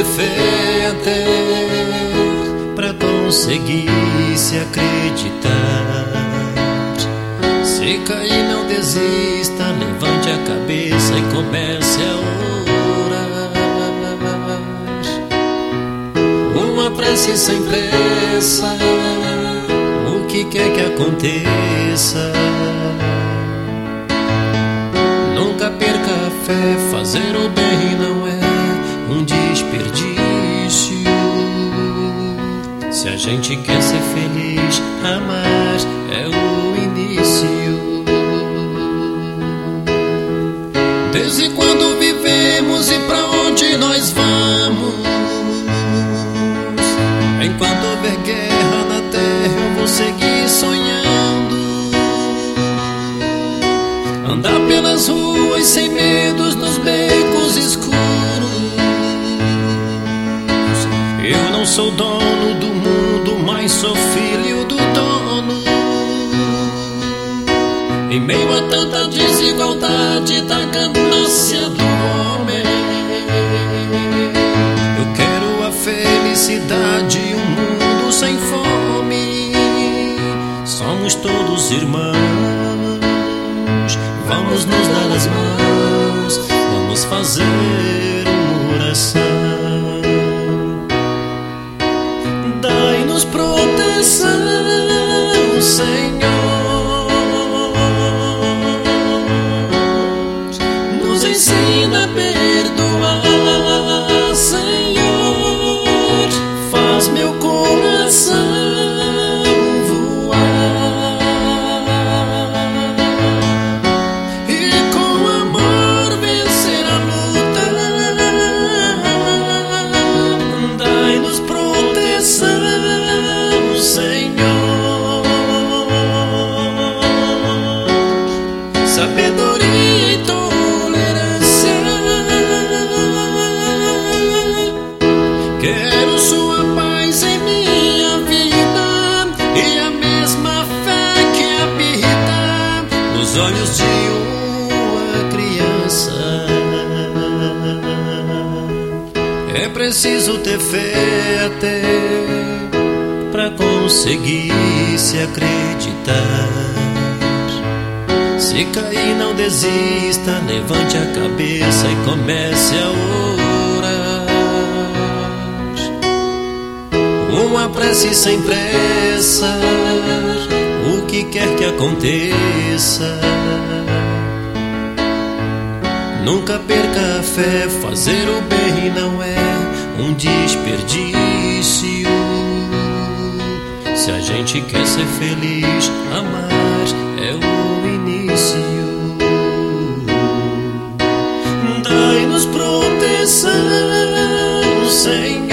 fé até pra conseguir se acreditar. Se cair, não desista, levante a cabeça e comece a orar. Uma prece sem pressa, o que quer que aconteça. Nunca perca a fé, fazer o bem não é um desperdício. Se a gente quer ser feliz, amar é o início. Desde quando vivemos e pra onde nós vamos? Enquanto houver guerra na terra, eu vou seguir sonhando. Andar pelas ruas sem medos, nos becos escuros. Eu não sou dono do mundo, mas sou filho do dono. Em meio a tanta desigualdade da ganância do homem, eu quero a felicidade e um mundo sem fome. Somos todos irmãos, vamos nos dar as mãos, vamos fazer uma oração. Dai-nos proteção, Senhor. Nos ensina a perdoar, Senhor. Faz meu coração voar e com amor vencer a luta. Dai-nos proteção, Senhor. Sabedoria e tolerância. Quero sua paz em minha vida e a mesma fé que habita nos olhos de uma criança. É preciso ter fé até pra conseguir se acreditar. Se cair, não desista, levante a cabeça e comece a orar. Uma prece sem pressa, o que quer que aconteça. Nunca perca a fé, fazer o bem não é um desperdício. Se a gente quer ser feliz, amar é o início. Dai-nos proteção, Senhor.